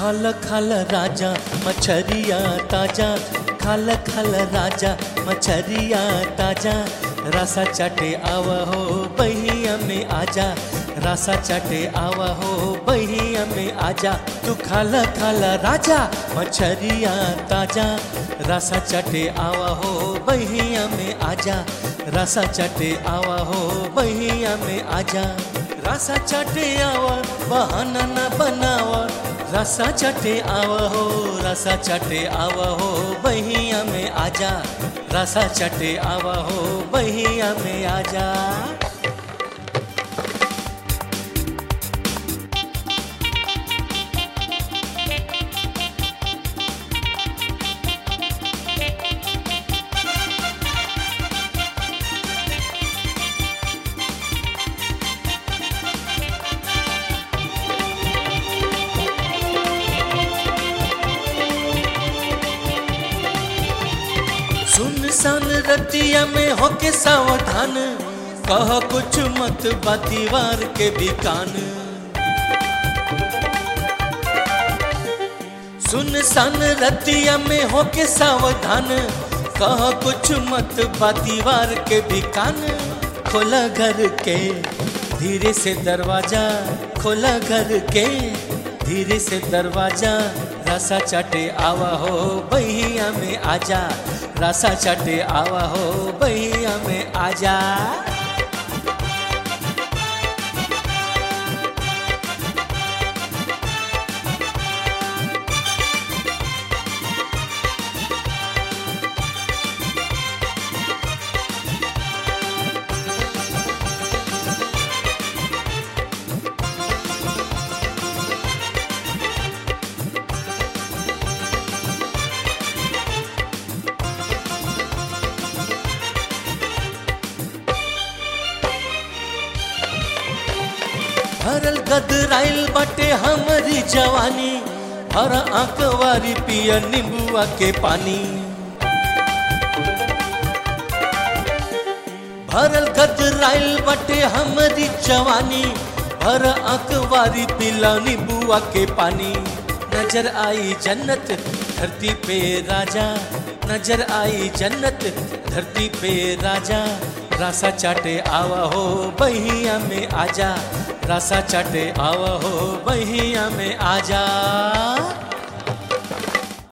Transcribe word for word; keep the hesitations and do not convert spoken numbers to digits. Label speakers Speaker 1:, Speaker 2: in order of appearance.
Speaker 1: खाल खाल राजा मछरिया ताजा, खाल खाल राजा मछरिया ताजा, रसा चाटे आवा हो बहिया में आजा, रसा चाटे आवा हो बहिया में आजा। तू खाल खाल राजा मछरिया ताजा, रसा चाटे आवा हो बहिया में आजा, रसा चाटे आवा हो बहिया में आजा। रसा चाटे आवा बहाना न बनावा, रसा चाटे आवा हो, रसा चाटे आवा हो बहिया में आजा, रसा चाटे आवा हो बहिया में आजा। सुनसान रतिया में होके सावधान, कह कुछ मत बा दीवार के भी कान। सुनसान रतिया में होके सावधान, कह कुछ मत बा दीवार के भी कान। खोला घर के धीरे से दरवाजा, खोला घर के धीरे से दरवाजा, रसा चाटे आवा हो बहिया में आजा, रसा चाटे आवा हो बहिया में आजा। भरल गदराइल बाटे हमारी जवानी, हर आंकवारी पिया नींबुआ के पानी। भरल गदराइल बाटे हमारी जवानी, हर आंकवारी पिला नींबुआ के पानी। नजर आई जन्नत धरती पे राजा, नजर आई जन्नत धरती पे राजा, रसा चाटे आवा हो बहिया में आजा, रसा चाटे आवा हो बहिया में आजा।